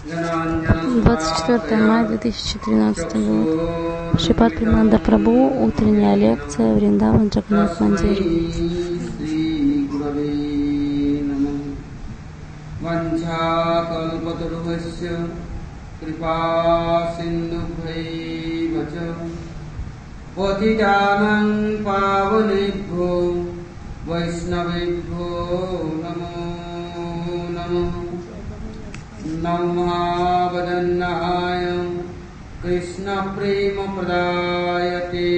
24 мая 2013 год. Шрипад Премананда Прабху. Утренняя лекция. Вриндаван, Джаганнат Мандир. Patitanang pavanebhyo Vaishnavebhyo namo namo Namavadannaya Krishna prema pradayate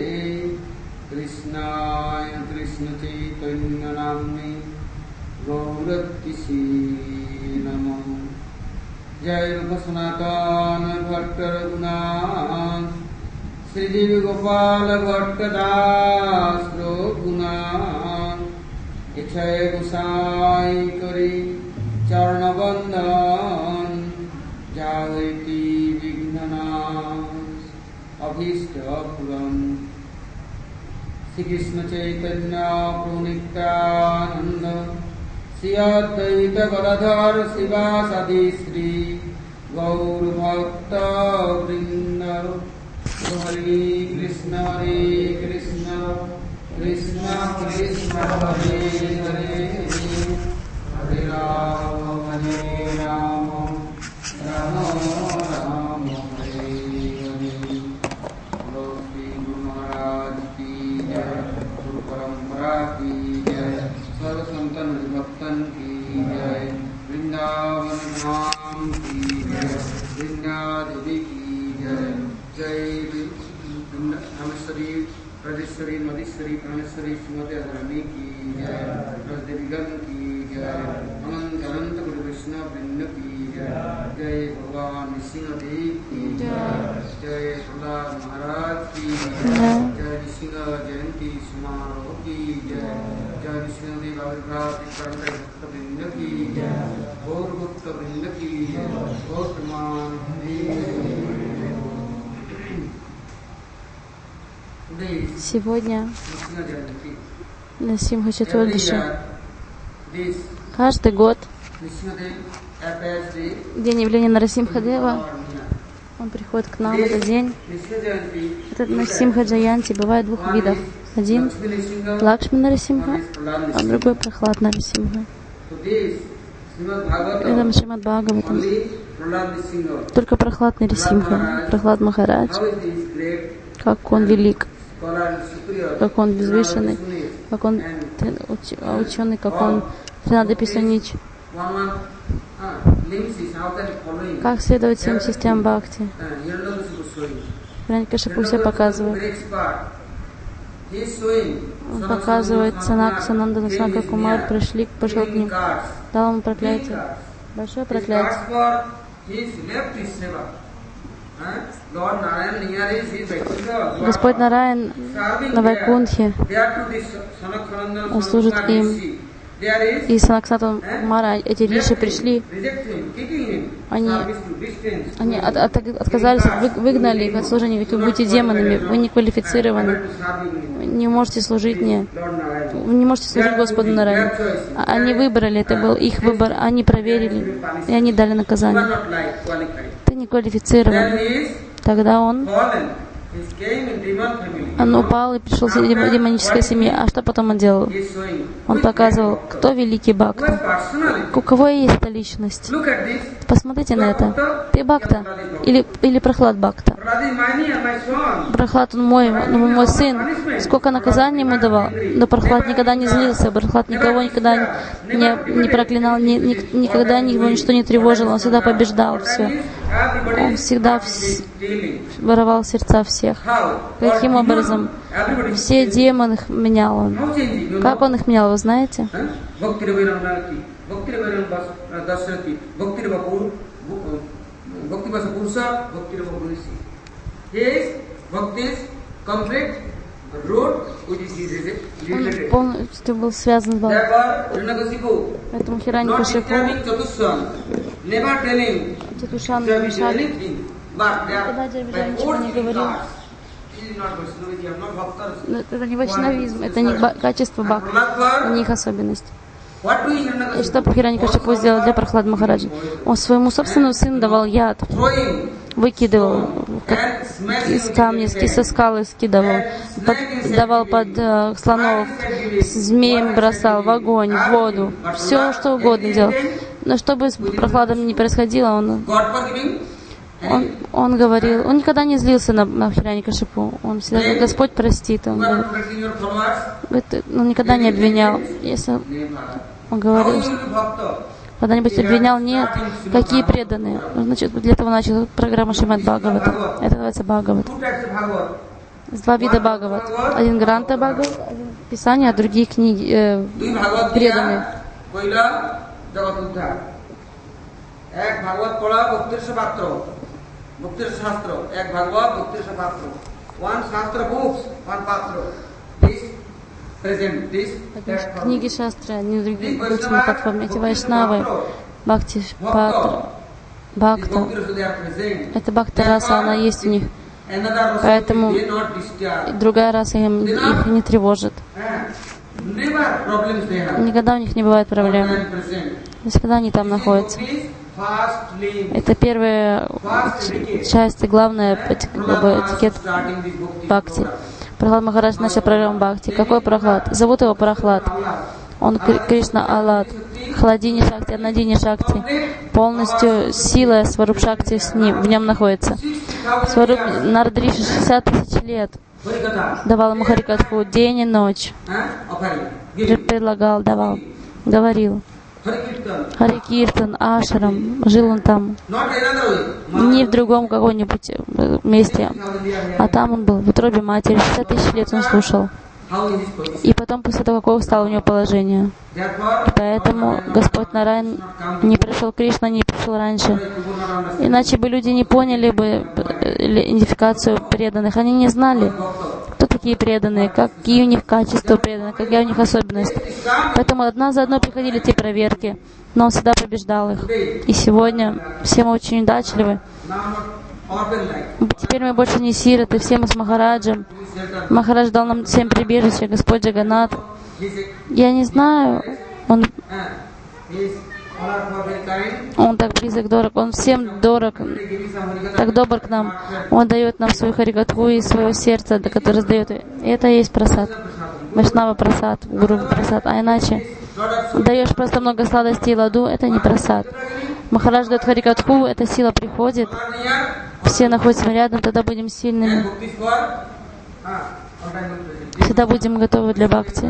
Krishnaya Krishna chaitanya namne Gauratisi namo Jai Rupa Sanatana Bhatta Raghunath Sri Devi Gopala Bhatta Das Raghunath Ichhay Gosai Kari Charana Bandhan Jayati Vignanas Abhishta Puram Sri Krishna Chaitanya Prunityananda Sri Advaita Gadadhar Sivasadi Sri Gaur Bhakta Vrinda Hare Krishna Krishna Krishna Hare Hare Hare Rama Rama Rama Hare Hare Lord Sri Guru Maharaj ki jai Guru Parampara ki jai Sarva Santan Bhaktan ki jai Vrindavan Dham ki jai Vrindadevi ki jai Jai Rameshwari, Rajeshwari, Madheshwari, Praneshwari, Srimati Radharani ki jai, Rajdevigan ki jai, Ananta Guru Krishna Vrinda ki jai, Jai Bhagavan Nishingadev ki jai, Jai Prahlad Maharaj ki jai, Jai Nishinga Jayanti Samaroh ki jai, Jai Nishingadev Avirgraha Tikranta Bhakta Vrinda ki jai, Gaur Bhakta Vrinda ki jai, Gaur Praman Сегодня на Симха Чатурдаши. Каждый год день явления Нарасимха-дева, он приходит к нам в этот день. Этот Нарасимха Джаянти бывает двух видов. Один Лакшми Нарасимха, а другой Прахлад Нарасимха. Это Шримад Бхагаватам. Только Прахлад Нарасимха, Прахлад Махарадж, как он велик, как он возвышенный, как он ученый, как он Тринада Писанич. Как следовать всем системам Бхакти? Хирanyакашипу все показывает. Он показывает Санак, Сананда, Санака Кумар пошел к ним, дал ему проклятие, большое проклятие. Господь Нараян на Вайкунтхе, он служит им. И Санаксату Мара, эти риши пришли, они отказались, выгнали их от служения, ведь вы будете демонами, вы не квалифицированы, вы не можете служить мне, вы не можете служить Господу Нараяну. Они выбрали, это был их выбор, они проверили, и они дали наказание. Ты не квалифицирован. Тогда он упал и пришел в демонической семье. А что потом он делал? Он показывал, кто великий Бхакта, у кого есть эта личность. Посмотрите на это. Ты Бхакта или Прахлад Бхакта? Прахлад, он мой сын. Сколько наказаний ему давал. Но Прахлад никогда не злился. Прахлад никогда не проклинал, никогда его ничто не тревожило. Он всегда побеждал все. Он всегда воровал сердца всех. Каким образом? Все демоны их менял он. Как он их менял, вы знаете? Он полностью был связан с Бхагаватом. Поэтому Хирanyакашипу, Чатушан мешали. Никогда Джарвиджа ничего не говорил. Но это не вайшнавизм, это не качество Бхакти, это не их особенность. И что Хираньякашипу сделал для Прахлады Махараджи? Он своему собственному сыну давал яд, выкидывал, из камня, со скалы скидывал, давал под слонов, змеем бросал, в огонь, в воду, все, что угодно делал. Но что бы с Прахладом не происходило, он говорил, он никогда не злился на Хираньякашипу. Он всегда говорил: Господь простит. Он никогда не обвинял. Если он говорил, когда-нибудь обвинял, нет. Какие преданные? Значит, для этого начал программу Шримад Бхагавата. Это называется Бхагават. Два вида Бхагават. Один Гранта Бхагават, один Писание, а другие книги преданные. Книги шастры, они другие на платформе. Эти вайшнавы, бхакти патра, бхакта. Это бхакта раса, она есть у них. Поэтому другая раса их не тревожит. Никогда у них не бывает проблем. Всегда они там находятся. Это первая часть и главная этикет бхакти. Прахлад Махарадж начал программу бхакти. Какой Прахлад? Зовут его Прахлад. Он Кришна Аллад, Хладини Шакти, Аднадини Шакти. Полностью сила Сваруп Шакти в нем находится. Сваруп Нардриши 60 тысяч лет давал ему Харикатху день и ночь. Предлагал, давал, говорил. Хари Киртан, Ашрам, жил он там. Не в другом каком-нибудь месте, а там он был, в утробе матери. 60 тысяч лет он слушал. И потом, после того, какое стало у него положение. Поэтому Господь Нараян не пришел, Кришна не пришел раньше. Иначе бы люди не поняли бы идентификацию преданных. Они не знали, кто такие преданные, какие у них качества преданных, какая у них особенность. Поэтому одна за одной приходили те проверки, но он всегда побеждал их. И сегодня все мы очень удачливы. Теперь мы больше не сироты, все мы с Махараджем. Махарадж дал нам 7 прибежища, Господь Джаганнат. Я не знаю, он так близок, дорог, он всем дорог, так добр к нам. Он дает нам свою харикатху и свое сердце, которое раздает. И это и есть прасад. Вайшнава прасад, Гуру прасад. А иначе даешь просто много сладостей и ладу, это не прасад. Махарадж дает харикатху, эта сила приходит, все находятся рядом, тогда будем сильными. Всегда будем готовы для бхакти.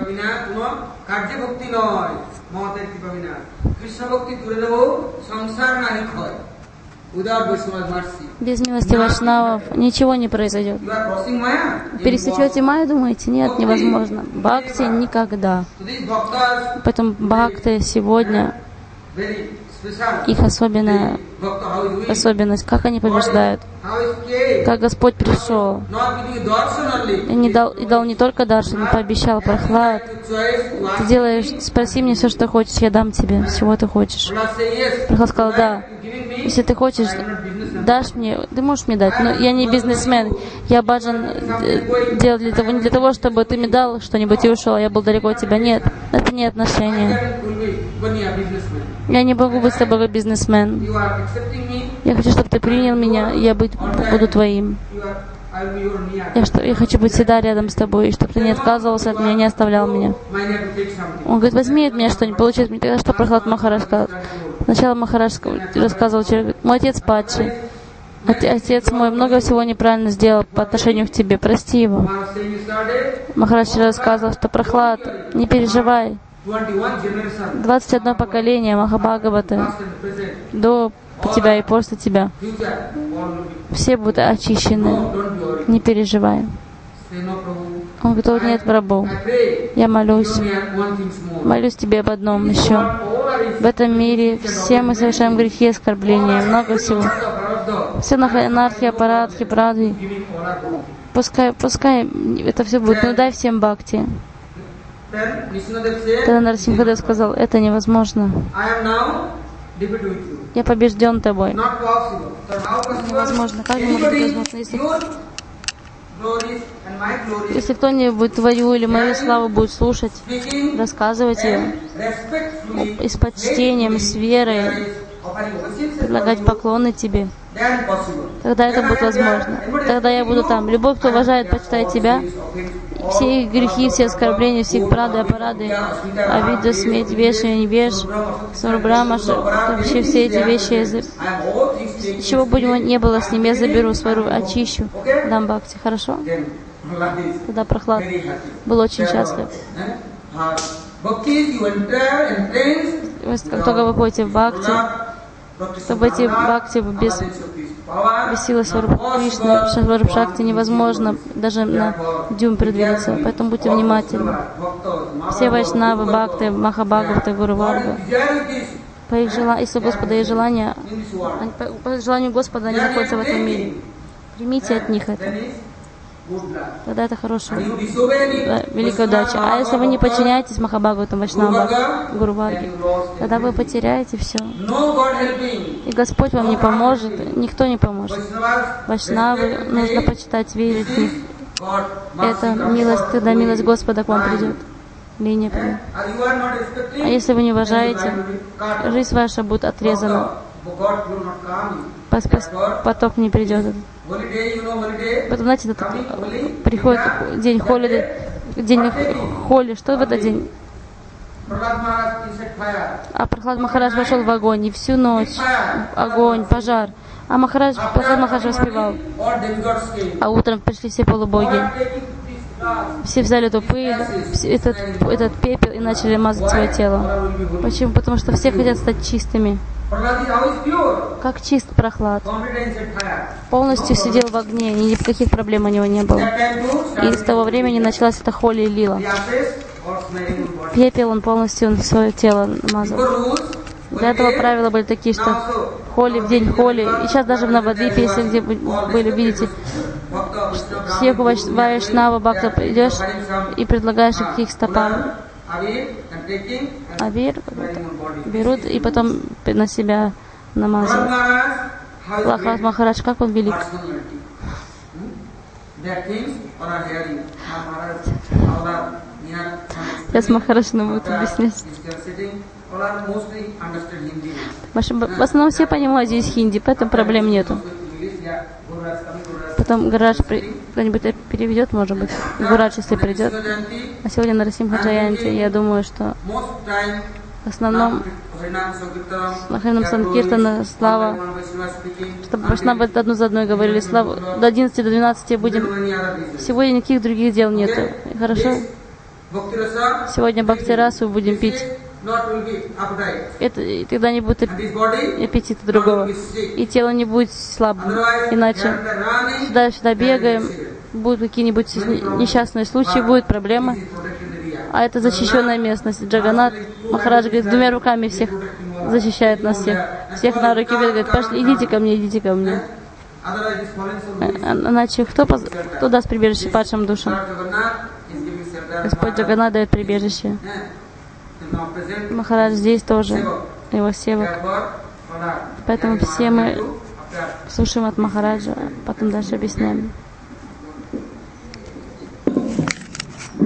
Без милости вайшнавов ничего не произойдет. Пересечете майю, думаете? Нет, невозможно. Бхакти никогда. Поэтому бхакты сегодня, их особенность, как они побеждают, как Господь пришел и дал не только даршан, но пообещал: Прахлад, ты делаешь, спроси мне все, что хочешь, я дам тебе, всего ты хочешь. Прахлад сказал: да, если ты хочешь, дашь мне, ты можешь мне дать, но я не бизнесмен, я баджан делал не для того, чтобы ты мне дал что-нибудь и ушел, я был далеко от тебя. Нет, это не отношения. Я не могу быть с тобой как бизнесмен. Я хочу, чтобы ты принял меня, и я буду твоим. Я хочу быть всегда рядом с тобой, и чтобы ты не отказывался от меня, не оставлял меня. Он говорит: возьми от меня что-нибудь, получи от меня. Тогда что Прахлад Махарадж сказал? Сначала Махарадж рассказывал человеку: мой отец падший. Отец мой много всего неправильно сделал по отношению к тебе, прости его. Махарадж рассказывал, что Прахлад, не переживай. 21 поколение Махабхагаваты до тебя и после тебя. Все будут очищены. Не переживай. Он говорит: нет, Прабху, я молюсь тебе об одном еще. В этом мире все мы совершаем грехи и оскорбления, много всего. Все анархия, парадхи, прадхи. Пускай это все будет, но дай всем бхакти. Тогда Нарсимхадев сказал: это невозможно. Я побежден тобой. Невозможно. Как же может быть возможно, если Если кто-нибудь твою или мою славу будет слушать, рассказывать ее, и с почтением, с верой, предлагать поклоны тебе, тогда это будет возможно. Тогда я буду там. Любой, кто уважает, почитает тебя, все их грехи, все оскорбления, все их прады, аппарады, обида, сметь, веш и не веш, сурбрама, вообще все эти вещи, чего бы не было с ним, я заберу, свару, очищу, дам бхакти. Хорошо? Тогда Прохлад был очень счастлив. Как только вы ходите в бхакти, чтобы эти бхакти без силы Сварупа Кришны, Сварупа Шакти невозможно даже на дюйм продвинуться. Поэтому будьте внимательны. Все вайшнавы, бхакты, махабхагаваты, Гуру Варга, по их желанию, если у Господа есть желание, по желанию Господа они находятся в этом мире. Примите от них это. Тогда это хорошая, великая удача. А если вы не подчиняетесь Махабхагаватам, Вайшнавам, Гуру Варге, тогда вы потеряете все. И Господь вам не поможет, никто не поможет. Вайшнавы нужно почитать, верить в них. Это милость, тогда милость Господа к вам придет. Линия придет. А если вы не уважаете, жизнь ваша будет отрезана. Поток не придет. Потом, знаете, приходит день холиды, день холи. Что в этот день? А Прохлад Махарадж вошел в огонь, и всю ночь огонь, пожар. А Прохлад Махарадж воспевал. А утром пришли все полубоги. Все взяли эту пыль, этот пепел и начали мазать свое тело. Почему? Потому что все хотят стать чистыми. Как чист Прохлад. Полностью сидел в огне, и никаких проблем у него не было. И с того времени началась эта холи и лила. Пепел он полностью свое тело мазал. Для этого правила были такие, что холи в день холи. И сейчас даже в Навадвипе, если где были, видите, всех вайшнава бхакта идешь и предлагаешь их к их стопам. Авир берут и потом на себя намазывают. Прохлад Махарадж, как он велик. Сейчас Махарадж нам будет объяснять. В основном все понимают здесь хинди, поэтому проблем нету. Потом Гурадж кто-нибудь переведет, может быть. Гурадж, если придет. А сегодня на Нарасимха Джаянти, я думаю, что в основном Махаринам Санкиртана, слава, чтобы Вайшнавы одну за одной говорили, слава, до 11, до 12 будем. Сегодня никаких других дел нету. Хорошо? Сегодня бхакти-расу будем пить. И тогда не будет аппетита другого. И тело не будет слабым. Иначе сюда бегаем, будут какие-нибудь несчастные случаи, будут проблемы. А это защищенная местность. Джаганнат Махарадж говорит, двумя руками всех защищает нас всех. Всех на руки ведет, говорит, пошли, идите ко мне, идите ко мне. Иначе кто даст прибежище падшим душам? Господь Джаганнат дает прибежище. Махарадж здесь тоже, его севак. Поэтому все мы слушаем от Махараджа, потом дальше объясняем.